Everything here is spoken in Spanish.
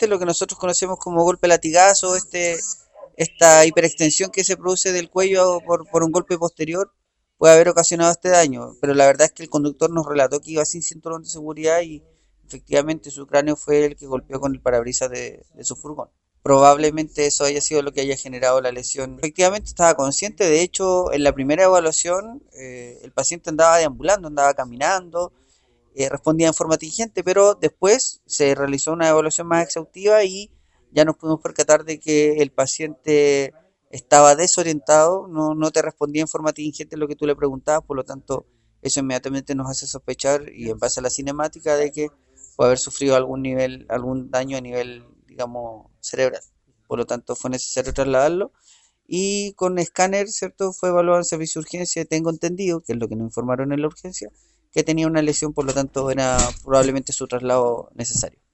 efectivamente lo que nosotros conocemos como golpe latigazo, esta hiperextensión que se produce del cuello por un golpe posterior, puede haber ocasionado este daño. Pero la verdad es que el conductor nos relató que iba sin cinturón de seguridad y efectivamente su cráneo fue el que golpeó con el parabrisas de su furgón. Probablemente eso haya sido lo que haya generado la lesión. Efectivamente estaba consciente, de hecho en la primera evaluación el paciente andaba deambulando, andaba caminando, respondía en forma tingente, pero después se realizó una evaluación más exhaustiva y ya nos pudimos percatar de que el paciente estaba desorientado, no te respondía en forma tingente lo que tú le preguntabas, por lo tanto eso inmediatamente nos hace sospechar y en base a la cinemática de que puede haber sufrido algún daño a nivel, digamos, cerebral. Por lo tanto fue necesario trasladarlo y con escáner, ¿cierto? Fue evaluado en servicio de urgencia, tengo entendido, que es lo que nos informaron en la urgencia, que tenía una lesión, por lo tanto era probablemente su traslado necesario.